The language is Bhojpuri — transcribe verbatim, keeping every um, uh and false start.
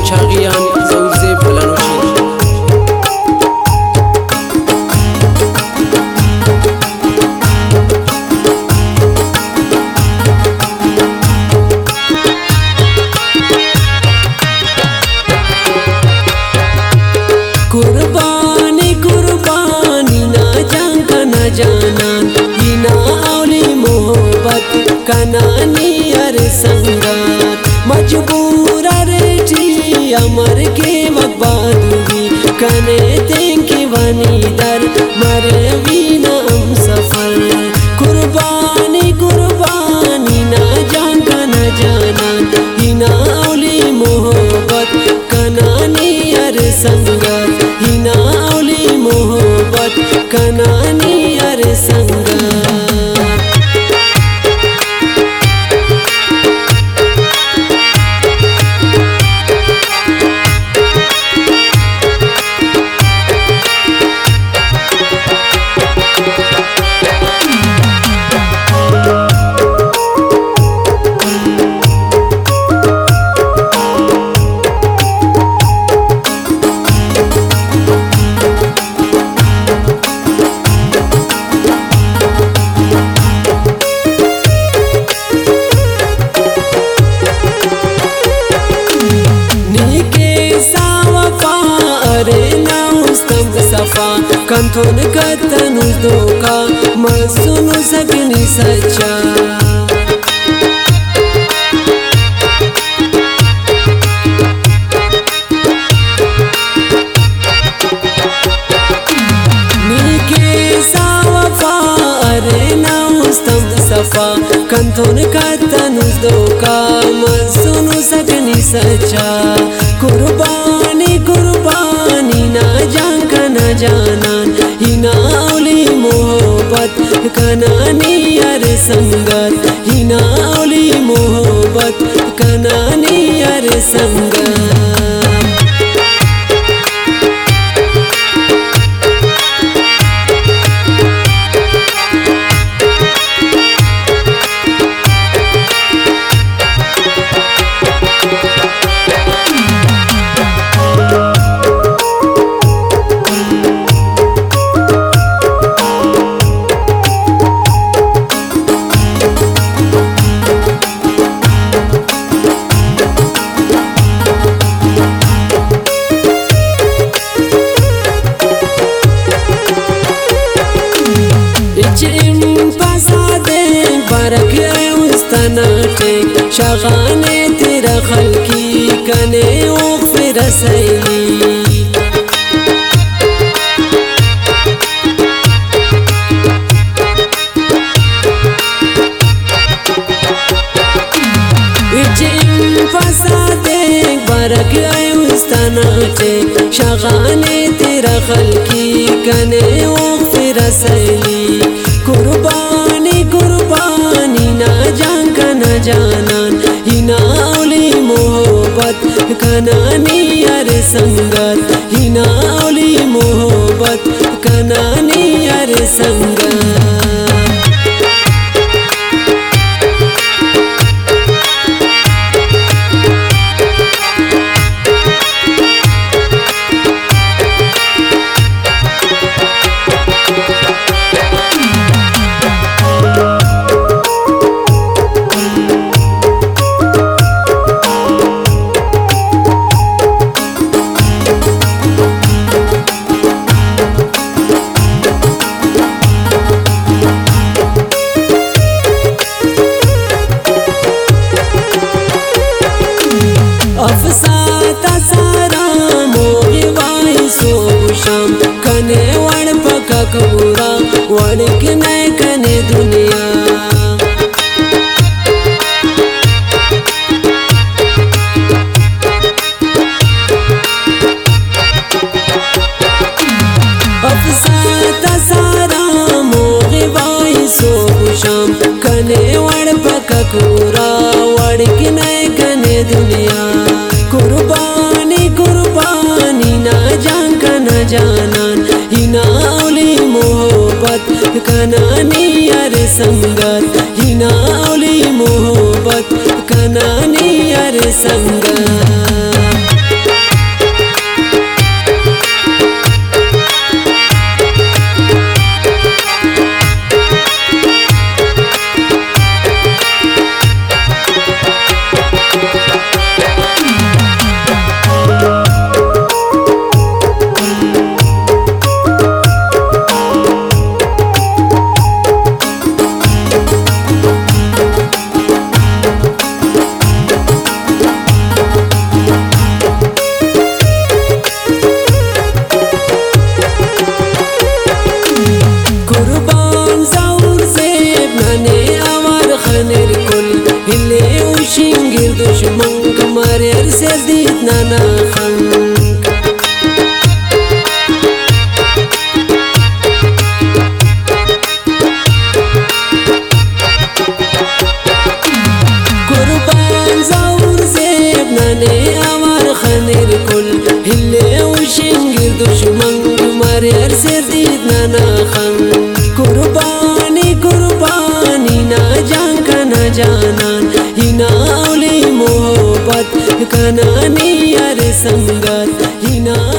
چاقیان زوزه بلانوشین कुर्बानी कुर्बानी ना जान का ना जानन हिना औली मोहब्बत कनानी अर संगात मजबूर रे जी अमर के वबादवी कने तेंकी वनी दर मरे वीना हम सफर कुर्बानी कुर्बानी ना जान का ना जानन हिना औली मोहब्बत कनानी अर संगात हिना औली मोहब्बत कनानी अर संगात कंथोन कतनु दोका मसुनु सकनी सच्चा नीके सावफा अरे नाउस्तम सफा कंथोन कतनु दोका मसुनु सकनी सच्चा कुर्बानी कुर्बानी ना जान का ना जानन हिना औली मोहब्बत कनानी अर संगत हिना औली मोहब्बत कनानी अर संगत शगाने तेरा खल्की कने उग़फिर सैली इर्जिम फसादे बरक उस्तनाटे शगाने तेरा खल्की कने उग़फिर सैली कुर्बानी कुर्बानी ना जान का ना जानन हिना औली मोहब्बत कनानी अर संगत हिना औली मोहब्बत कनानी अर संगत अफसाता सारा मोगे वाई सोशम कने वण पका कबूरा वण कने कने दुनिया अफसाता सारा मोगे वाई सोशम कने वण पका कबूरा वण कने कने दुनिया कुर्बानी कुर्बानी ना जान का ना जानन हिना औली मोहब्बत कनानी अर संगत हिना औली मोहब्बत कनानी अर संगत دید نانا خنک قربان زور زیب نانے آوار خانیر کل هله و شنگیر دشمن ماری هر سر دید نانا خنک قربانی قربانی نا جان کا نا جانان ہینا اولی محبت کنا نی یار سنگت ہینا